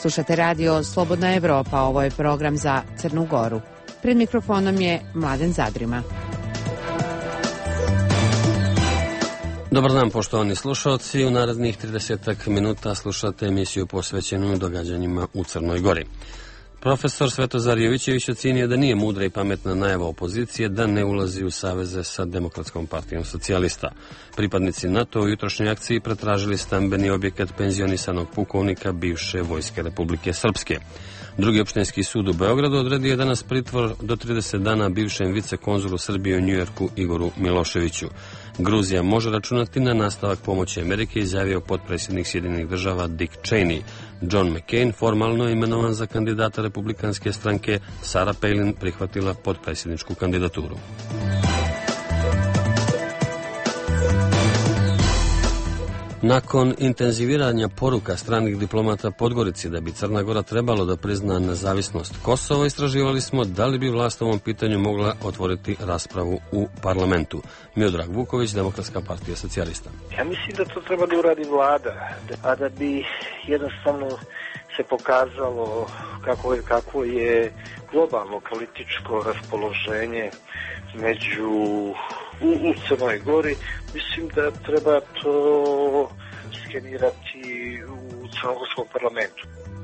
Slušate radio Slobodna Evropa, ovo je program za Crnu Goru. Pred mikrofonom je Mladen Zadrima. Dobar dan, poštovani slušalci. U narednih 30 minuta slušate emisiju posvećenu događanjima u Crnoj Gori. Profesor Svetozar Jovićević ocenio da nije mudra i pametna najava opozicije da ne ulazi u saveze sa Demokratskom partijom socijalista. Pripadnici NATO u jutrošnjoj akciji pretražili stambeni objekat penzionisanog pukovnika bivše Vojske Republike Srpske. Drugi opštinski sud u Beogradu odredio je danas pritvor do 30 dana bivšem vicekonzulu Srbije u Njujorku Igoru Miloševiću. Gruzija može računati na nastavak pomoći Amerike, izjavio potpredsjednik Sjedinjenih država Dick Cheney. John McCain formalno imenovan za kandidata republikanske stranke, Sarah Palin prihvatila potpredsjedničku kandidaturu. Nakon intenziviranja poruka stranih diplomata Podgorici da bi Crna Gora trebalo da prizna nezavisnost Kosova, istraživali smo da li bi vlast u ovom pitanju mogla otvoriti raspravu u parlamentu. Miodrag Vuković, Demokratska partija socijalista. Ja mislim da to treba da uradi vlada, a da bi jednostavno se pokazalo kako je globalno političko raspoloženje u Crnoj Gori, mislim da treba to skenirati u crnogorskom parlamentu.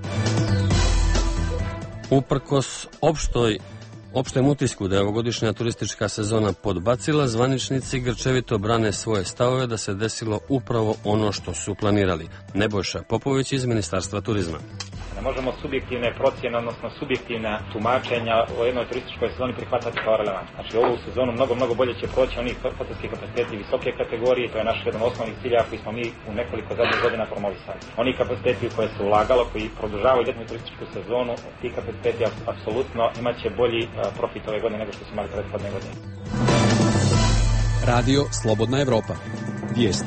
Uprkos opštem utisku da je ovogodišnja turistička sezona podbacila, zvaničnici grčevito brane svoje stavove da se desilo upravo ono što su planirali. Nebojša Popović iz Ministarstva turizma. Ne možemo subjektivne procjene, odnosno subjektivna tumačenja o jednoj turističkoj sezoni prihvatati kao relevantno. Znači ovu sezonu mnogo bolje će proći oni hotelski kapaciteti visoke kategorije, to je naš jedan osnovnih cilja koji smo mi u nekoliko zadnjih godina promovisali. Oni kapaciteti u koje se ulagalo, koji produžavaju ljetnu turističku sezonu, ti kapaciteti apsolutno imaće bolji profit ove godine nego što su imali prethodne godine. Radio Slobodna Evropa. Vijesti.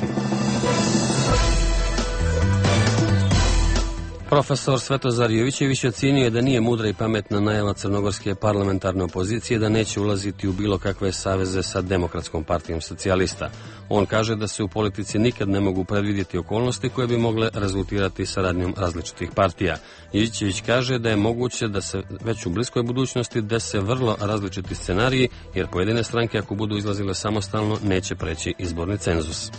Profesor Svetozar Jovićević ocenio je da nije mudra i pametna najava crnogorske parlamentarne opozicije da neće ulaziti u bilo kakve saveze sa Demokratskom partijom socijalista. On kaže da se u politici nikad ne mogu predvidjeti okolnosti koje bi mogle rezultirati saradnjom različitih partija. Jovićević kaže da je moguće da se već u bliskoj budućnosti dese vrlo različiti scenariji, jer pojedine stranke ako budu izlazile samostalno neće preći izborni cenzus.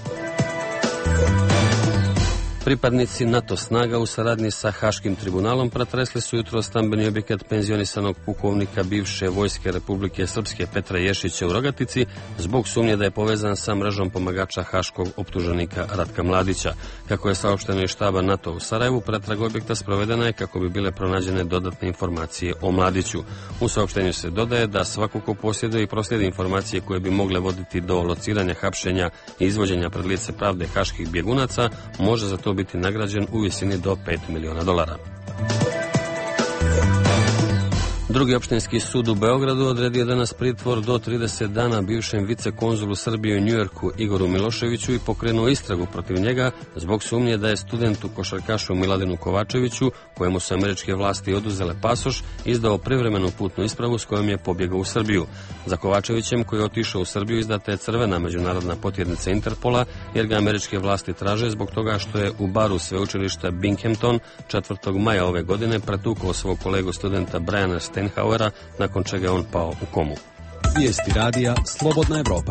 Pripadnici NATO snaga u saradnji sa Haškim tribunalom pretresli su jutro stambeni objekat penzionisanog pukovnika bivše Vojske Republike Srpske Petra Ješića u Rogatici zbog sumnje da je povezan sa mrežom pomagača haškog optuženika Ratka Mladića. Kako je saopšteno iz štaba NATO u Sarajevu, pretraga objekta sprovedena je kako bi bile pronađene dodatne informacije o Mladiću. U saopštenju se dodaje da svako ko posjeduje i proslijedi informacije koje bi mogle voditi do lociranja, hapšenja i izvođenja pred lice pravde haških bjegunaca može za to biti nagrađen u visini do $5 miliona. Drugi opštinski sud u Beogradu odredio danas pritvor do 30 dana bivšem vicekonzulu Srbije u Njujorku Igoru Miloševiću i pokrenuo istragu protiv njega zbog sumnje da je studentu košarkašu Miladinu Kovačeviću, kojemu su američke vlasti oduzele pasoš, izdao privremenu putnu ispravu s kojom je pobjegao u Srbiju. Za Kovačevićem, koji je otišao u Srbiju, izdata je crvena međunarodna potjernica Interpola, jer ga američke vlasti traže zbog toga što je u baru sveučilišta Binghamton 4. maja ove godine pretukao svog kolegu studenta Briana Steinhauera, nakon čega je on pao u komu. Vijesti radija Slobodna Evropa.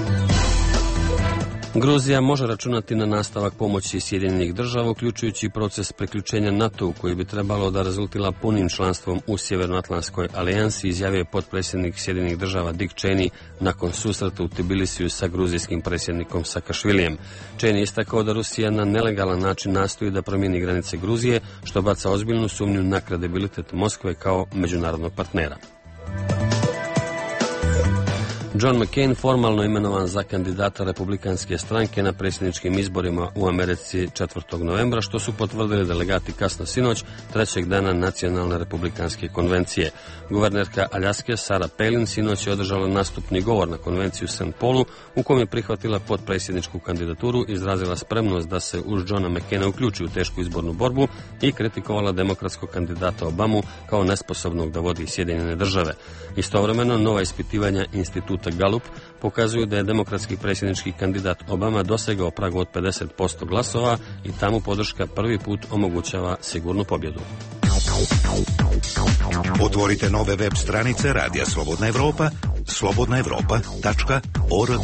Gruzija može računati na nastavak pomoći Sjedinjenih država, uključujući proces priključenja NATO-u koji bi trebalo da rezultira punim članstvom u Sjevernoatlantskoj alijansi, izjavio potpredsjednik Sjedinjenih država Dick Cheney nakon susreta u Tbilisiju sa gruzijskim predsjednikom Sakašvilijem. Cheney istakao da Rusija na nelegalan način nastoji da promijeni granice Gruzije, što baca ozbiljnu sumnju na kredibilitet Moskve kao međunarodnog partnera. John McCain formalno imenovan za kandidata republikanske stranke na predsjedničkim izborima u Americi 4. novembra, što su potvrdili delegati kasno sinoć, trećeg dana nacionalne republikanske konvencije. Guvernerka Aljaske Sarah Palin sinoć je održala nastupni govor na konvenciju u St. Paulu, u kom je prihvatila potpredsjedničku kandidaturu, izrazila spremnost da se uz Johna McCaina uključi u tešku izbornu borbu i kritikovala demokratskog kandidata Obamu kao nesposobnog da vodi Sjedinjene države. Istovremeno, nova ispitivanja instituta Gallup pokazuju da je demokratski predsjednički kandidat Obama dosegao prag od 50% glasova i tamo podrška prvi put omogućava sigurnu pobjedu. Otvorite nove web stranice Radija Slobodna Evropa, slobodnaevropa.org.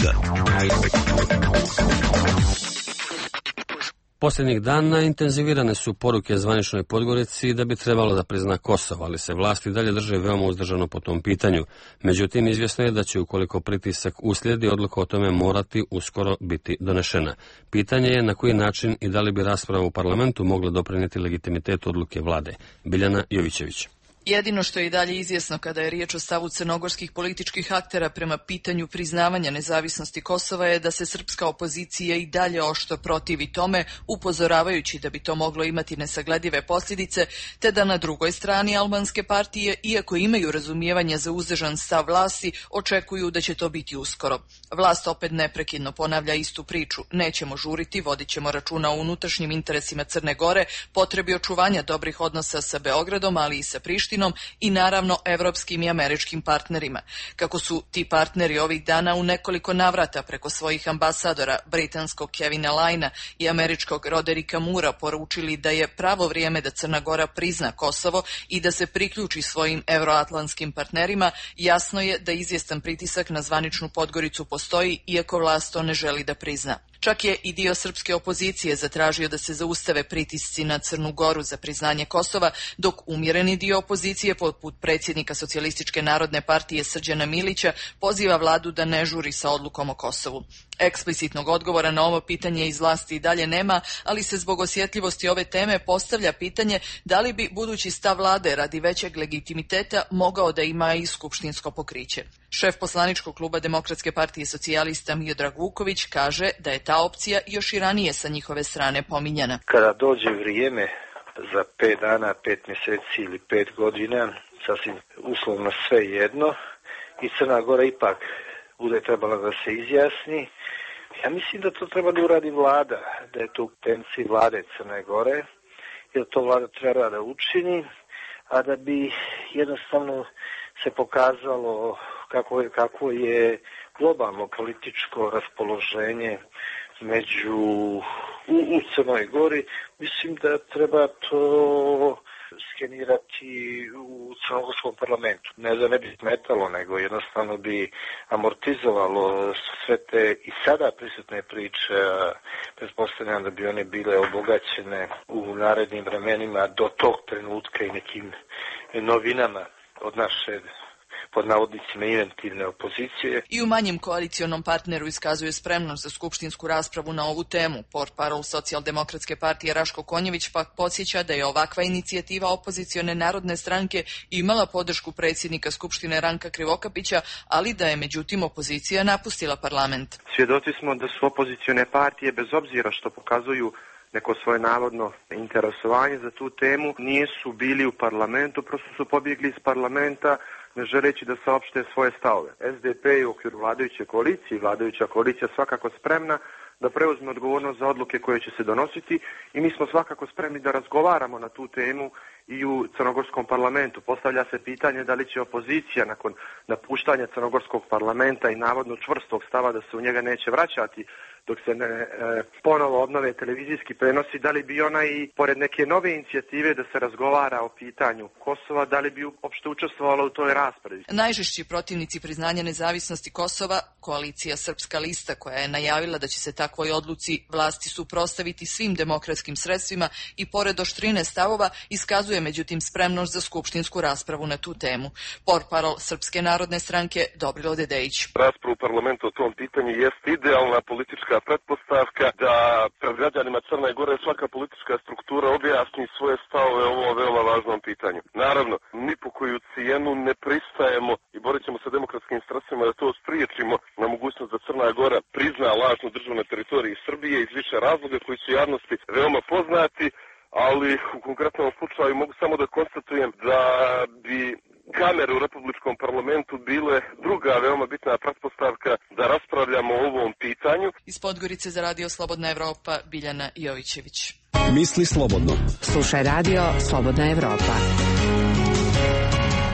Posljednjih dana intenzivirane su poruke zvaničnoj Podgorici da bi trebalo da prizna Kosovo, ali se vlasti dalje drže veoma uzdržano po tom pitanju. Međutim, izvjesno je da će, ukoliko pritisak uslijedi, odluka o tome morati uskoro biti donešena. Pitanje je na koji način i da li bi rasprava u parlamentu mogla doprinijeti legitimitetu odluke vlade. Biljana Jovićević. Jedino što je i dalje izvjesno kada je riječ o stavu crnogorskih političkih aktera prema pitanju priznavanja nezavisnosti Kosova je da se srpska opozicija i dalje oštro protivi tome, upozoravajući da bi to moglo imati nesagledive posljedice, te da na drugoj strani albanske partije, iako imaju razumijevanja za uzdržan stav vlasti, očekuju da će to biti uskoro. Vlast opet neprekidno ponavlja istu priču: nećemo žuriti, vodit ćemo računa o unutrašnjim interesima Crne Gore, potrebi očuvanja dobrih odnosa sa Beogradom, ali i sa Prištinom i naravno evropskim i američkim partnerima. Kako su ti partneri ovih dana u nekoliko navrata preko svojih ambasadora, britanskog Kevina Lajna i američkog Roderika Mura, poručili da je pravo vrijeme da Crna Gora prizna Kosovo i da se priključi svojim euroatlantskim partnerima, jasno je da izvjestan pritisak na zvaničnu Podgoricu postoji, iako vlast to ne želi da prizna. Čak je i dio srpske opozicije zatražio da se zaustave pritisci na Crnu Goru za priznanje Kosova, dok umjereni dio opozicije, poput predsjednika Socijalističke narodne partije Srđana Milića, poziva vladu da ne žuri sa odlukom o Kosovu. Eksplicitnog odgovora na ovo pitanje iz vlasti i dalje nema, ali se zbog osjetljivosti ove teme postavlja pitanje da li bi budući stav vlade radi većeg legitimiteta mogao da ima i skupštinsko pokriće. Šef poslaničkog kluba Demokratske partije socijalista Miodrag Vuković kaže da je ta opcija još i ranije sa njihove strane pominjana. Kada dođe vrijeme za 5 dana, 5 mjeseci ili 5 godina, sasvim uslovno sve jedno, i Crna Gora ipak bude trebala da se izjasni, ja mislim da to treba da uradi vlada, da je to u intenciji vlade Crne Gore, jer to vlada treba da učini, a da bi jednostavno se pokazalo kako je globalno političko raspoloženje u Crnoj Gori. Mislim da treba to skenirati u crnogorskom parlamentu. Ne da ne bi smetalo, nego jednostavno bi amortizovalo sve te i sada prisutne priče. Pretpostavljam da bi one bile obogaćene u narednim vremenima do tog trenutka i nekim novinama od naše, pod navodnicima, inventivne opozicije. I u manjem koalicionom partneru iskazuje spremnost za skupštinsku raspravu na ovu temu. Portparol Socijaldemokratske partije Raško Konjević pak podsjeća da je ovakva inicijativa opozicione narodne stranke imala podršku predsjednika Skupštine Ranka Krivokapića, ali da je međutim opozicija napustila parlament. Svjedoci smo da su opozicione partije, bez obzira što pokazuju neko svoje navodno interesovanje za tu temu, nisu bili u parlamentu, prosto su pobjegli iz parlamenta, ne želeći da saopšte svoje stavove. SDP je u okviru vladajuće koalicije, vladajuća koalicija svakako spremna da preuzme odgovornost za odluke koje će se donositi i mi smo svakako spremni da razgovaramo na tu temu i u crnogorskom parlamentu. Postavlja se pitanje da li će opozicija nakon napuštanja crnogorskog parlamenta i navodno čvrstog stava da se u njega neće vraćati dok se ne ponovo obnove televizijski prenosi, da li bi ona i pored neke nove inicijative da se razgovara o pitanju Kosova, da li bi uopšte učestvovala u toj raspravi. Najžešći protivnici priznanja nezavisnosti Kosova, koalicija Srpska lista, koja je najavila da će se takvoj odluci vlasti suprotstaviti svim demokratskim sredstvima i pored oštrine stavova, iskazuje međutim spremnost za skupštinsku raspravu na tu temu. Portparol Srpske narodne stranke Dobrilo Dedejić. Raspravu u parlamentu o tom pitanju jest idealna politička pretpostavka da pred građanima Crne Gore svaka politička struktura objasni svoje stavove o ovom veoma važnom pitanju. Naravno, ni po koju cijenu ne pristajemo i borit ćemo se demokratskim sredstvima da to spriječimo na mogućnost da Crna Gora prizna lažnu državu na teritoriji Srbije iz više razloga koji su javnosti veoma poznati, ali u konkretnom slučaju mogu samo da konstatujem da bi kamere u Republičkom parlamentu bile druga veoma bitna pretpostavka da raspravljamo o ovom pitanju. Iz Podgorice za Radio Slobodna Evropa, Biljana Jovićević. Misli slobodno. Slušaj Radio Slobodna Evropa.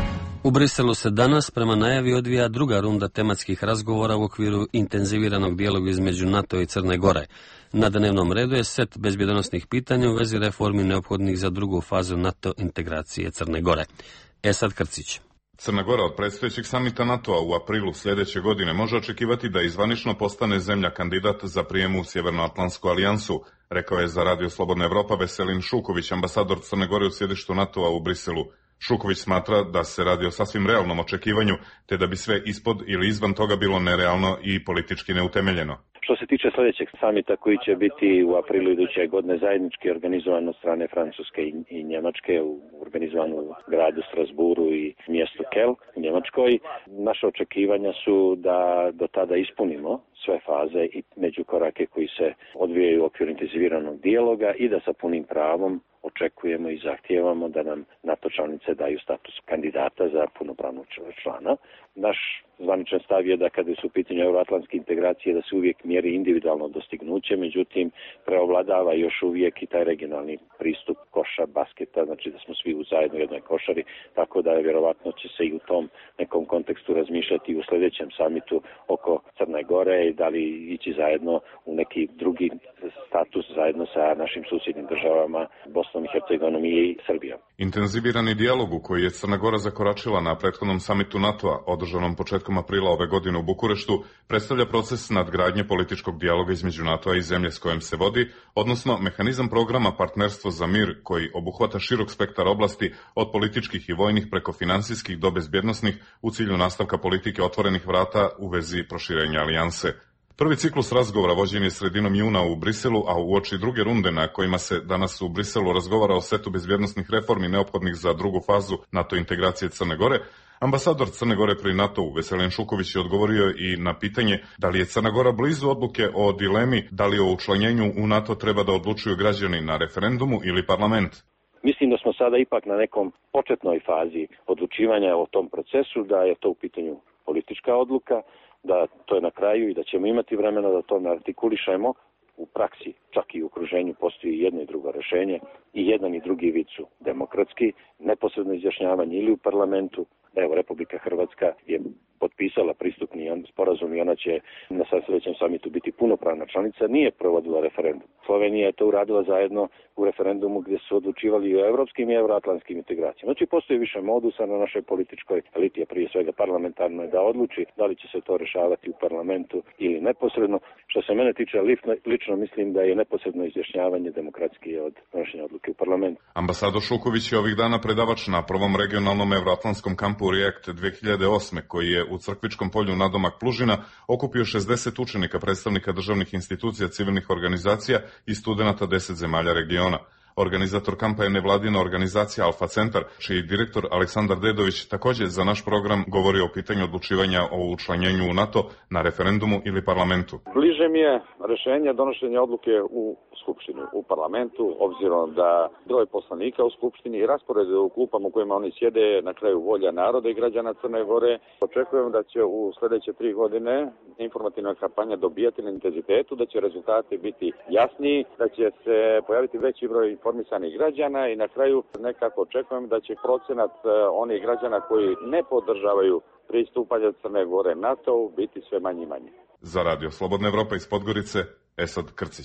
U Briselu se danas prema najavi odvija druga runda tematskih razgovora u okviru intenziviranog dijaloga između NATO i Crne Gore. Na dnevnom redu je set bezbjednosnih pitanja u vezi reformi neophodnih za drugu fazu NATO integracije Crne Gore. Esad Krcić. Crna Gora od predstojećeg samita NATO-a u aprilu sljedeće godine može očekivati da izvanično postane zemlja kandidat za prijem u Sjevernoatlantsku alijansu, rekao je za Radio Slobodna Evropa Veselin Šuković, ambasador Crne Gore u sjedištu NATO-a u Briselu. Šuković smatra da se radi o sasvim realnom očekivanju, te da bi sve ispod ili izvan toga bilo nerealno i politički neutemeljeno. Što se tiče sljedećeg samita koji će biti u aprilu iduće godine zajednički organizovan od strane Francuske i Njemačke, organizovan u gradu Strasburu i mjestu Kel u Njemačkoj, naše očekivanja su da do tada ispunimo sve faze i međukorake koji se odvijaju u okviru intenziviranog dijaloga i da sa punim pravom očekujemo i zahtijevamo da nam NATO članice daju status kandidata za punopravnog člana. Naš zvaničan stav je da kada su u pitanju euroatlantske integracije da se uvijek mjeri individualno dostignuće, međutim preovladava još uvijek i taj regionalni pristup koša basketa, znači da smo svi zajedno u jednoj košari, tako da vjerovatno će se i u tom nekom kontekstu razmišljati u sljedećem samitu oko Crne Gore i da li ići zajedno u neki drugi status zajedno sa našim susjednim državama Bosnom i Hercegovinom i Srbijom. Intenzivirani dijalog u koji je Crna Gora zakoračila na prethodnom samitu NATO-a, održanom početkom aprila ove godine u Bukureštu, predstavlja proces nadgradnje političkog dijaloga između NATO-a i zemlje s kojom se vodi, odnosno mehanizam programa Partnerstvo za mir koji obuhvata širok spektar oblasti od političkih i vojnih preko finansijskih do bezbjednosnih u cilju nastavka politike otvorenih vrata u vezi proširenja alijanse. Prvi ciklus razgovora vođen je sredinom juna u Briselu, a uoči druge runde na kojima se danas u Briselu razgovara o setu bezbjednosnih reformi neophodnih za drugu fazu NATO integracije Crne Gore, ambasador Crne Gore pri NATO-u Veselin Šuković je odgovorio i na pitanje da li je Crna Gora blizu odluke o dilemi da li o učlanjenju u NATO treba da odlučuju građani na referendumu ili parlament. Mislim da smo sada ipak na nekom početnoj fazi odlučivanja o tom procesu, da je to u pitanju politička odluka, da to je na kraju i da ćemo imati vremena da to artikulišemo u praksi, čak i u okruženju postoji jedno i drugo rješenje i jedan i drugi vid su demokratski, neposredno izjašnjavanje ili u parlamentu. Evo, Republika Hrvatska je potpisala pristupni sporazum i ona će na sljedećem samitu biti punopravna članica, nije provodila referendum. Slovenija je to uradila zajedno u referendumu gdje su odlučivali o evropskim i euroatlantskim integracijama. Znači, postoji više modusa na našoj političkoj eliti, a prije svega parlamentarnoj, da odluči da li će se to rješavati u parlamentu ili neposredno. Što se mene tiče, lično mislim da je neposredno izjašnjavanje demokratski od donošenja odluke u parlamentu. Ambasador Šuković je ovih dana predavač na prvom regionalnom euroatlantskom kampu React 2008. koji je u Crkvičkom polju nadomak Plužina okupio 60 učenika, predstavnika državnih institucija, civilnih organizacija i studenata 10 zemalja regiona. Organizator kampa je nevladina organizacija Alfa Centar, čiji direktor Aleksandar Dedović također za naš program govori o pitanju odlučivanja o učlanjenju u NATO na referendumu ili parlamentu. Bliže mi je rješenje donošenja odluke u Skupštini, u parlamentu, obzirom da broj poslanika u Skupštini i raspored u klupama u kojima oni sjede na kraju volja naroda i građana Crne Gore. Očekujem da će u sljedeće 3 godine informativna kampanja dobijati na intenzitetu, da će rezultati biti jasniji, da će se pojaviti veći broj informisanih građana i na kraju nekako očekujem da će procenat onih građana koji ne podržavaju pristupanje Crne Gore NATO biti sve manji i manje. Za Radio Slobodna Evropa iz Podgorice, Esad Krcić.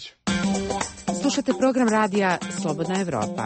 Slušate program radija Slobodna Evropa.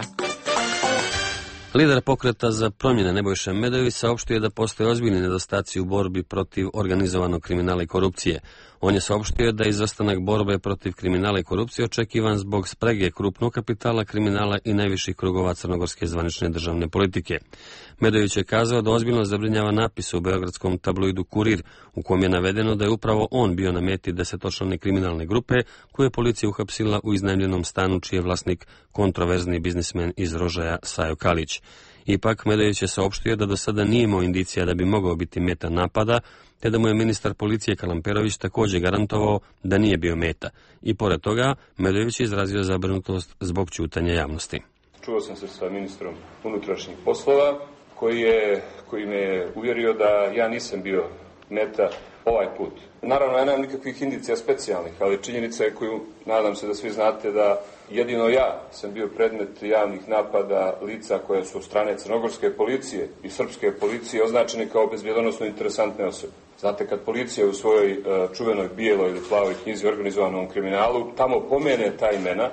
Lider pokreta za promjene Nebojša Medojević saopštio je da postoje ozbiljni nedostaci u borbi protiv organizovanog kriminala i korupcije. On je saopštio da je izostanak borbe protiv kriminala i korupcije očekivan zbog sprege krupnog kapitala, kriminala i najviših krugova crnogorske zvanične državne politike. Medojević je kazao da ozbiljno zabrinjava napis u beogradskom tabloidu Kurir, u kom je navedeno da je upravo on bio na meti 10-člane kriminalne grupe koje je policija uhapsila u iznajmljenom stanu čiji je vlasnik kontroverzni biznismen iz Rožaja Sajo Kalić. Ipak, Medojević je saopštio da do sada nije imao indicija da bi mogao biti meta napada, te da mu je ministar policije Kalamperović također garantovao da nije bio meta. I pored toga, Medojević je izrazio zabrinutost zbog ćutanja javnosti. Čuo sam se sa ministrom unutrašnjih poslova, koji me je uvjerio da ja nisam bio meta ovaj put. Naravno, ja nemam nikakvih indicija specijalnih, ali činjenica je koju nadam se da svi znate da jedino ja sam bio predmet javnih napada lica koje su od strane crnogorske policije i srpske policije označeni kao bezbjedonosno interesantne osobe. Znate, kad policija u svojoj čuvenoj bijeloj ili plavoj knjizi organizovanom kriminalu tamo pomene ta imena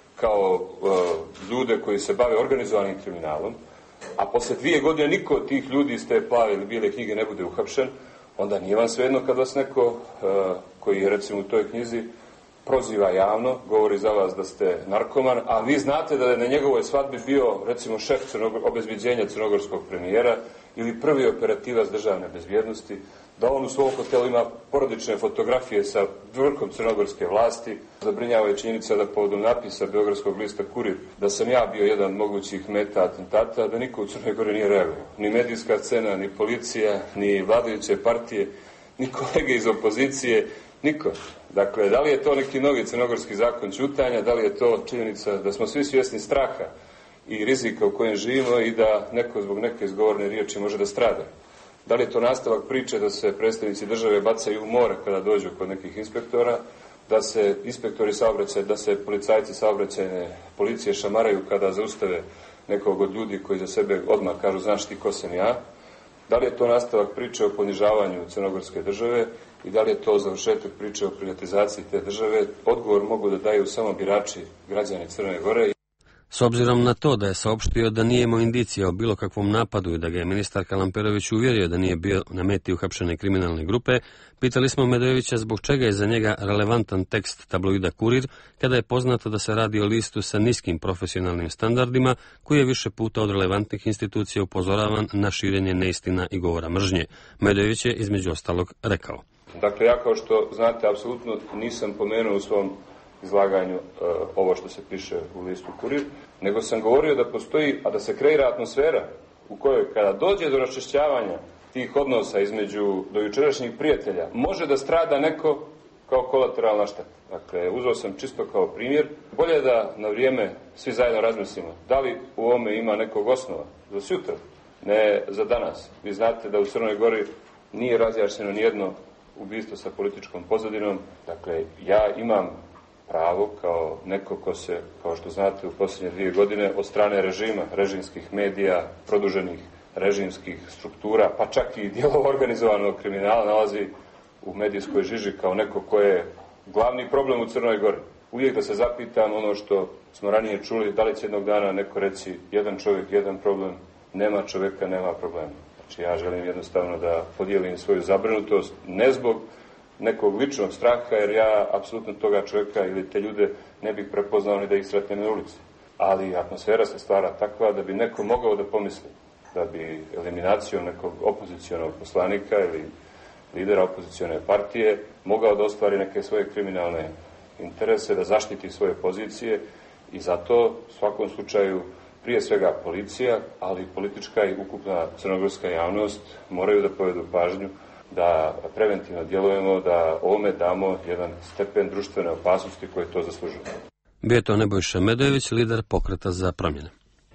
kao ljude koji se bave organizovanim kriminalom, a posle 2 godine niko od tih ljudi iz te plave ili bijele knjige ne bude uhapšen, onda nije vam svejedno kad vas neko koji je recimo u toj knjizi proziva javno, govori za vas da ste narkoman, a vi znate da je na njegovoj svadbi bio recimo šef obezbeđenja crnogorskog premijera ili prvi operativac državne bezbjednosti, da on u svom hotelu ima porodične fotografije sa vrhom crnogorske vlasti. Zabrinjava je činjenica da povodom napisa Beogradskog lista Kurir da sam ja bio jedan mogućih meta atentata, da niko u Crnoj Gori nije reagovao. Ni medijska scena, ni policija, ni vladajuće partije, ni kolege iz opozicije, niko. Dakle, da li je to neki novi crnogorski zakon ćutanja, da li je to činjenica da smo svi svjesni straha i rizika u kojem živimo i da neko zbog neke izgovorne riječi može da strada. Da li je to nastavak priče da se predstavnici države bacaju u more kada dođu kod nekih inspektora, da se inspektori saobraćaja, da se policajci saobraćajne policije šamaraju kada zaustave nekog od ljudi koji za sebe odmah kažu znaš ti ko sam ja. Da li je to nastavak priče o ponižavanju crnogorske države i da li je to završetak priče o privatizaciji te države? Odgovor mogu da daju samo birači, građani Crne Gore. S obzirom na to da je saopštio da nije imao indicija o bilo kakvom napadu i da ga je ministar Kalamperović uvjerio da nije bio na meti uhapšene kriminalne grupe, pitali smo Medojevića zbog čega je za njega relevantan tekst tabloida Kurir, kada je poznato da se radi o listu sa niskim profesionalnim standardima, koji je više puta od relevantnih institucija upozoravan na širenje neistina i govora mržnje. Medojević je između ostalog rekao. Dakle, ja kao što znate, apsolutno nisam pomenuo u svom izlaganju ovo što se piše u listu Kurir, nego sam govorio da postoji, a da se kreira atmosfera u kojoj kada dođe do raščišćavanja tih odnosa između dojučerašnjih prijatelja, može da strada neko kao kolateralna šteta. Dakle, uzeo sam čisto kao primjer. Bolje da na vrijeme svi zajedno razmislimo da li u ovome ima nekog osnova za sutra, ne za danas. Vi znate da u Crnoj Gori nije razjašnjeno nijedno ubistvo sa političkom pozadinom. Dakle, ja imam pravo kao neko ko se, kao što znate, u posljednje 2 godine od strane režima, režimskih medija, produženih režimskih struktura, pa čak i dijelova organizovanog kriminala nalazi u medijskoj žiži kao neko ko je glavni problem u Crnoj Gori. Uvijek da se zapitam ono što smo ranije čuli, da li će jednog dana neko reći jedan čovjek, jedan problem, nema čovjeka, nema problema. Znači ja želim jednostavno da podijelim svoju zabrinutost, ne zbog nekog ličnog straha, jer ja apsolutno toga čovjeka ili te ljude ne bih prepoznao ni da ih sretnem na ulici. Ali atmosfera se stvara takva da bi neko mogao da pomisli da bi eliminacijom nekog opozicionog poslanika ili lidera opozicione partije mogao da ostvari neke svoje kriminalne interese, da zaštiti svoje pozicije i zato u svakom slučaju prije svega policija, ali i politička i ukupna crnogorska javnost moraju da povedu pažnju da preventivno djelujemo, da ovome damo jedan stepen društvene opasnosti koje to zaslužuje. Bio je to Nebojša Medojević, lider Pokreta za promjene.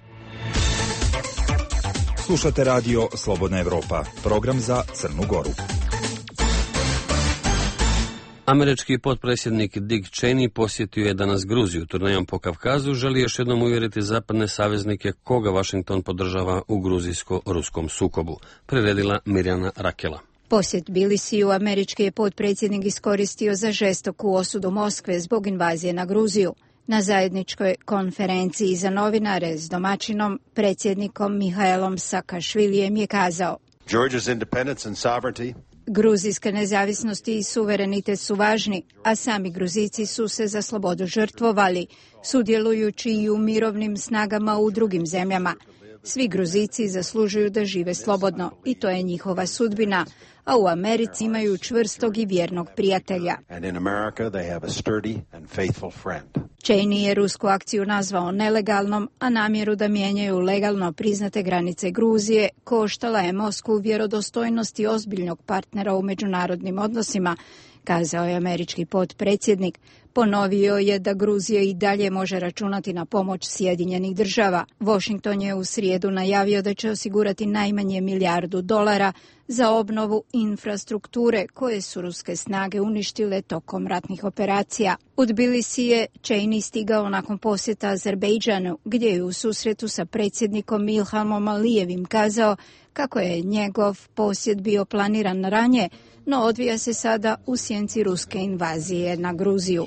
Slušate radio Slobodna Evropa, program za Crnu Goru. Američki potpredsjednik Dick Cheney posjetio je danas Gruziju. Turnejom po Kavkazu želi još jednom uvjeriti zapadne saveznike koga Washington podržava u gruzijsko-ruskom sukobu. Priredila Mirjana Rakela. Posjet Tbilisiju američki je potpredsjednik iskoristio za žestoku osudu Moskve zbog invazije na Gruziju. Na zajedničkoj konferenciji za novinare s domaćinom, predsjednikom Mihailom Saakašvilijem je kazao: Georgia's independence and sovereignty. Gruzijska nezavisnost i suverenitet su važni, a sami Gruzijci su se za slobodu žrtvovali, sudjelujući i u mirovnim snagama u drugim zemljama. Svi Gruzijci zaslužuju da žive slobodno i to je njihova sudbina, a u Americi imaju čvrstog i vjernog prijatelja. Cheney je rusku akciju nazvao nelegalnom, a namjeru da mijenjaju legalno priznate granice Gruzije koštala je Moskvu vjerodostojnosti ozbiljnog partnera u međunarodnim odnosima, kazao je američki potpredsjednik. Ponovio je da Gruzija i dalje može računati na pomoć Sjedinjenih država. Washington je u srijedu najavio da će osigurati najmanje $1 milijardu za obnovu infrastrukture koje su ruske snage uništile tokom ratnih operacija. U Tbilisi je Cheney stigao nakon posjeta Azerbejdžanu, gdje je u susretu sa predsjednikom Ilhamom Alijevim kazao kako je njegov posjet bio planiran ranije, no odvija se sada u sjenci ruske invazije na Gruziju.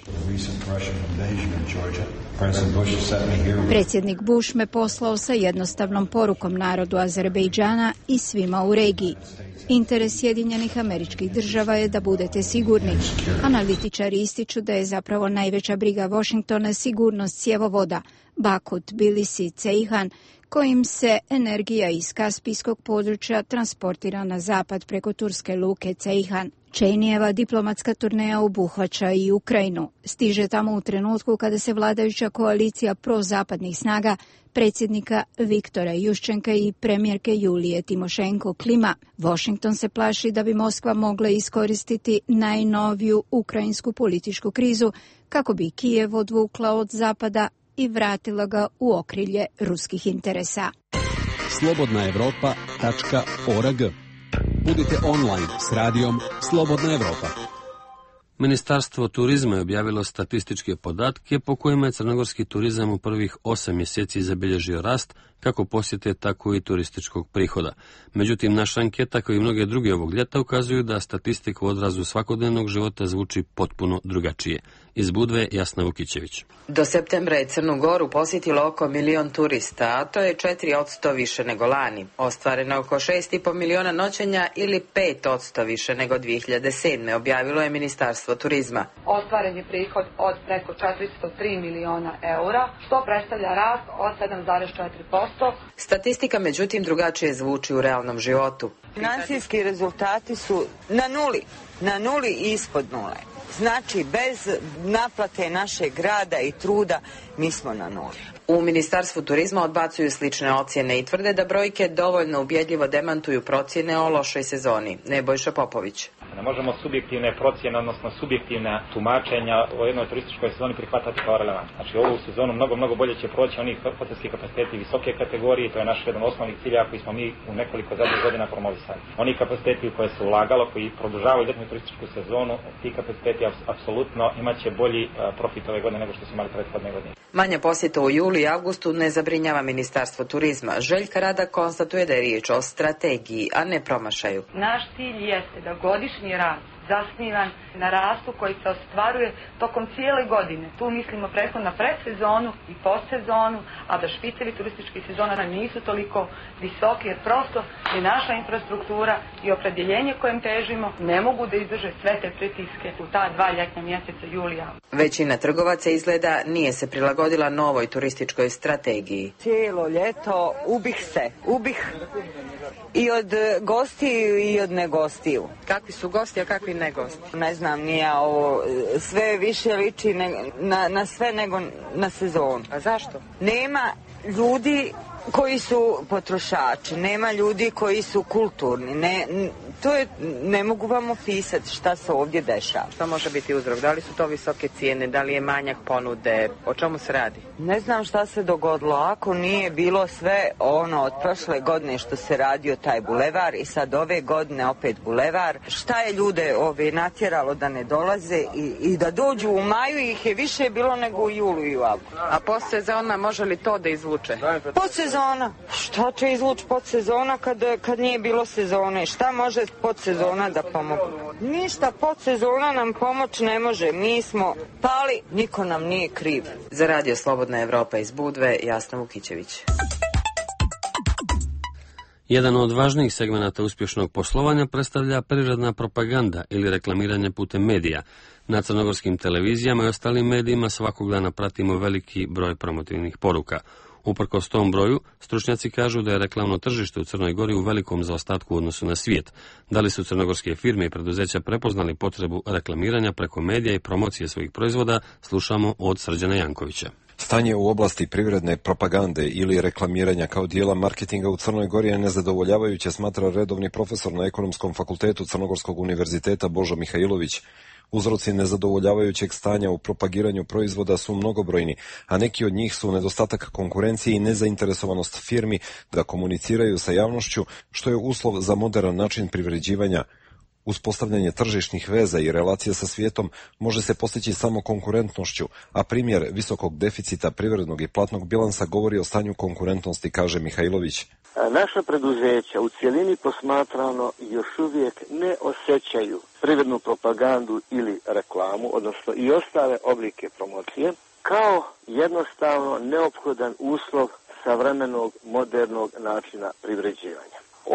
Predsjednik Bush me poslao sa jednostavnom porukom narodu Azerbejdžana i svima u regiji. Interes Sjedinjenih Američkih Država je da budete sigurni. Analitičari ističu da je zapravo najveća briga Washingtona sigurnost cjevovoda Baku-Tbilisi-Ceyhan, kojim se energija iz Kaspijskog područja transportira na zapad preko turske luke Ceyhan. Cheneyjeva diplomatska turneja obuhvaća i Ukrajinu. Stiže tamo u trenutku kada se vladajuća koalicija prozapadnih snaga predsjednika Viktora Juščenka i premijerke Julije Timošenko klima. Washington se plaši da bi Moskva mogla iskoristiti najnoviju ukrajinsku političku krizu kako bi Kijev odvukla od zapada i vratila ga u okrilje ruskih interesa. slobodnaevropa.org. Budite online s radijom Slobodna Evropa. Ministarstvo turizma je objavilo statističke podatke po kojima je crnogorski turizam u prvih 8 mjeseci zabilježio rast kako posjete, tako i turističkog prihoda. Međutim, naša anketa, kao i mnoge druge ovog ljeta, ukazuju da statistika u odrazu svakodnevnog života zvuči potpuno drugačije. Iz Budve, Jasna Vukićević. Do septembra je Crnu Goru posjetilo oko 1 milion turista, a to je 4% više nego lani. Ostvareno oko 6,5 miliona noćenja ili 5% više nego 2007. objavilo je Ministarstvo turizma. Ostvaren je prihod od preko 403 miliona eura, što predstavlja rast od 7,4%. Statistika, međutim, drugačije zvuči u realnom životu. Financijski rezultati su na nuli i ispod nule. Znači, bez naplate našeg rada i truda mi smo na nuli. U Ministarstvu turizma odbacuju slične ocjene i tvrde da brojke dovoljno ubjedljivo demantuju procjene o lošoj sezoni. Nebojša Popović. Ne možemo subjektivne procjene, odnosno subjektivna tumačenja o jednoj turističkoj sezoni prihvatati kao relevantno. Znači, ovu sezonu mnogo bolje će proći oni hotelski kapaciteti visoke kategorije, to je naš jedan osnovnih cilja koji smo mi u nekoliko zadnjih godina promovisali. Oni kapaciteti u koje se ulagalo, koji produžavaju ljetnu turističku sezonu, ti kapaciteti apsolutno imaće bolji profit ove godine nego što su imali prethodne godine. Manja posjeta u julu i avgustu ne zabrinjava Ministarstvo turizma. Željka Rada konstatuje da je riječ o strategiji, a ne promašaju. Naš cilj jeste da godišnji rast zasnivan na rastu koji se ostvaruje tokom cijele godine. Tu mislimo prethodno na predsezonu i postsezonu, a da špicevi turističkih sezona nisu toliko visoki, jer prosto je naša infrastruktura i opredjeljenje kojem težimo ne mogu da izdrže sve te pritiske u ta 2 ljetna mjeseca julija. Većina trgovaca izgleda nije se prilagodila novoj turističkoj strategiji. Cijelo ljeto ubih i od gostiju i od negostiju. Kakvi su gosti, a kakvi negosti? Ne znam, nije ovo, sve više liči na sve nego na sezonu. A zašto? Nema ljudi koji su potrošači, nema ljudi koji su kulturni, ne mogu vam opisati šta se ovdje dešava. Što može biti uzrok? Da li su to visoke cijene, da li je manjak ponude, o čemu se radi? Ne znam šta se dogodilo, ako nije bilo sve od prošle godine što se radio taj bulevar i sad ove godine opet bulevar, šta je ljude natjeralo da ne dolaze i da dođu u maju, ih je više bilo nego u julu i u avgustu. A postsezona može li to da izvuče? Podsezona? Šta će izvući podsezona kad nije bilo sezone? Šta može podsezona da pomogu? Ništa podsezona nam pomoć ne može. Mi smo pali, niko nam nije kriv. Za Radio Slobodna Evropa iz Budve, Jasna Vukićević. Jedan od važnijih segmenata uspješnog poslovanja predstavlja prirodna propaganda ili reklamiranje putem medija. Na crnogorskim televizijama i ostalim medijima svakog dana pratimo veliki broj promotivnih poruka. Uprkos tom broju, stručnjaci kažu da je reklamno tržište u Crnoj Gori u velikom zaostatku u odnosu na svijet. Da li su crnogorske firme i preduzeća prepoznali potrebu reklamiranja preko medija i promocije svojih proizvoda, slušamo od Srđana Jankovića. Stanje u oblasti privredne propagande ili reklamiranja kao dijela marketinga u Crnoj Gori je nezadovoljavajuće, smatra redovni profesor na Ekonomskom fakultetu Crnogorskog univerziteta Božo Mihajlović. Uzroci nezadovoljavajućeg stanja u propagiranju proizvoda su mnogobrojni, a neki od njih su nedostatak konkurencije i nezainteresovanost firmi da komuniciraju sa javnošću, što je uslov za moderan način privređivanja. Uspostavljanje tržišnih veza i relacija sa svijetom može se postići samo konkurentnošću, a primjer visokog deficita privrednog i platnog bilansa govori o stanju konkurentnosti, kaže Mihajlović. Naša preduzeća u cjelini posmatrano još uvijek ne osjećaju privrednu propagandu ili reklamu, odnosno i ostale oblike promocije, kao jednostavno neophodan uslov savremenog, modernog načina privređivanja.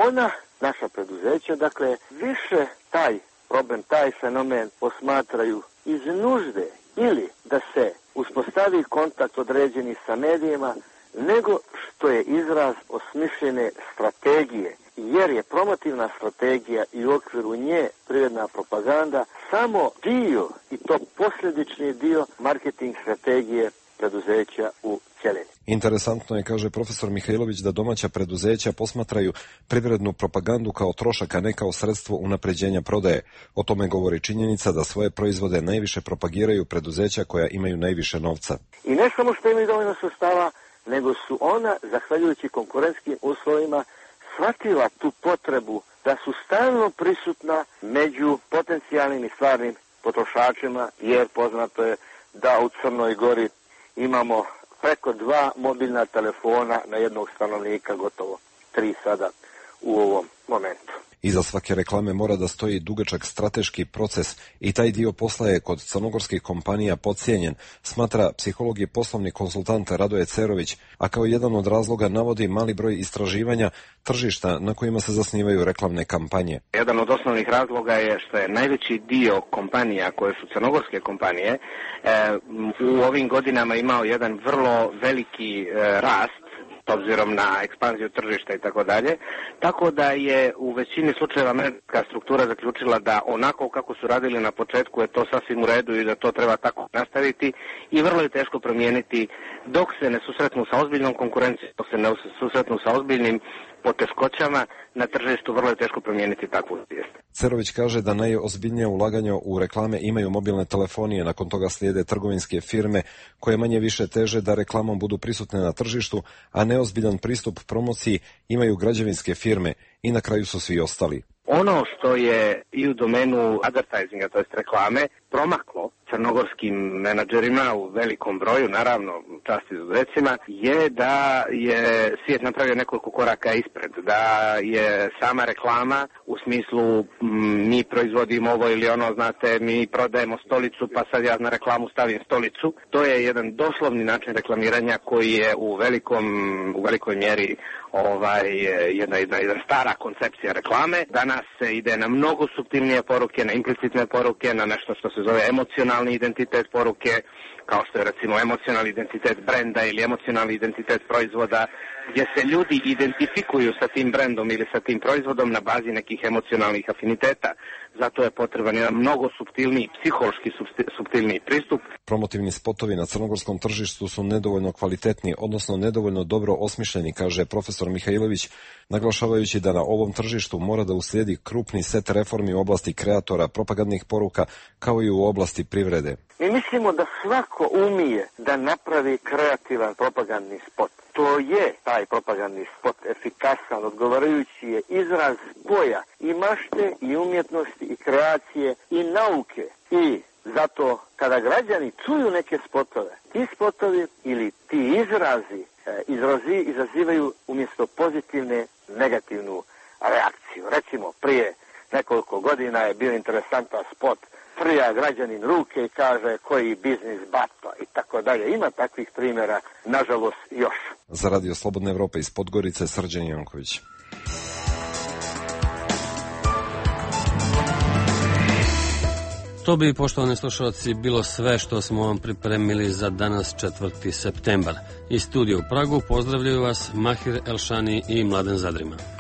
Naša preduzeća, dakle, više taj problem, taj fenomen posmatraju iz nužde ili da se uspostavi kontakt određeni sa medijima, nego što je izraz osmišljene strategije, jer je promotivna strategija i u okviru nje privredna propaganda samo dio, i to posljedični dio marketing strategije preduzeća u cjelini. Interesantno je, kaže profesor Mihajlović, da domaća preduzeća posmatraju privrednu propagandu kao trošak, a ne kao sredstvo unapređenja prodaje. O tome govori činjenica da svoje proizvode najviše propagiraju preduzeća koja imaju najviše novca. I ne samo što imaju dovoljno sredstava, nego su ona, zahvaljujući konkurentskim uslovima, shvatila tu potrebu da su stalno prisutna među potencijalnim i stvarnim potrošačima, jer poznato je da u Crnoj Gori imamo preko 2 mobilna telefona na jednog stanovnika, gotovo 3 sada u ovom momentu. Iza svake reklame mora da stoji dugačak strateški proces i taj dio posla je kod crnogorskih kompanija podcijenjen, smatra psiholog i poslovni konsultant Radoje Cerović, a kao jedan od razloga navodi mali broj istraživanja tržišta na kojima se zasnivaju reklamne kampanje. Jedan od osnovnih razloga je što je najveći dio kompanija koje su crnogorske kompanije u ovim godinama imao jedan vrlo veliki rast s obzirom na ekspanziju tržišta i tako dalje, tako da je u većini slučajeva američka struktura zaključila da onako kako su radili na početku je to sasvim u redu i da to treba tako nastaviti i vrlo je teško promijeniti dok se ne susretnu sa ozbiljnom konkurencijom, dok se ne susretnu sa ozbiljnim poteškoćama na tržištu, vrlo je teško promijeniti takvu svijest. Cerović kaže da najozbiljnije ulaganja u reklame imaju mobilne telefonije, nakon toga slijede trgovinske firme koje manje više teže da reklamom budu prisutne na tržištu, a neozbiljan pristup promociji imaju građevinske firme i na kraju su svi ostali. Ono što je i u domenu advertisinga, to jest reklame, promaklo crnogorskim menadžerima u velikom broju, naravno čast izuzecima, je da je svijet napravio nekoliko koraka ispred, da je sama reklama u smislu mi proizvodimo ovo ili ono, znate, mi prodajemo stolicu pa sad ja na reklamu stavim stolicu. To je jedan doslovni način reklamiranja koji je u velikoj mjeri jedna stara koncepcija reklame. Danas se ide na mnogo suptilnije poruke, na implicitne poruke, na nešto što se zove emocionalni identitet poruke, kao što je recimo emocionalni identitet brenda ili emocionalni identitet proizvoda, gdje se ljudi identifikuju sa tim brendom ili sa tim proizvodom na bazi nekih emocionalnih afiniteta. Zato je potreban jedan mnogo suptilniji, psihološki suptilniji pristup. Promotivni spotovi na crnogorskom tržištu su nedovoljno kvalitetni, odnosno nedovoljno dobro osmišljeni, kaže profesor Mihajlović, naglašavajući da na ovom tržištu mora da uslijedi krupni set reformi u oblasti kreatora, propagandnih poruka, kao i u oblasti privrede. Mi mislimo da svako umije da napravi kreativan propagandni spot. To je taj propagandni spot efikasan, odgovarajući je izraz boja i mašte i umjetnosti i kreacije i nauke. I zato kada građani čuju neke spotove, ti spotovi ili ti izrazi izazivaju umjesto pozitivne negativnu reakciju. Recimo prije nekoliko godina je bio interesantan spot, prija građanin ruke i kaže koji biznis bato i tako dalje. Ima takvih primjera, nažalost, još. Za Radio Slobodna Evropa iz Podgorice, Srđan Janković. To bi, poštovani slušalci, bilo sve što smo vam pripremili za danas 4. septembar. Iz studija u Pragu pozdravljaju vas Mahir Elšani i Mladen Zadrima.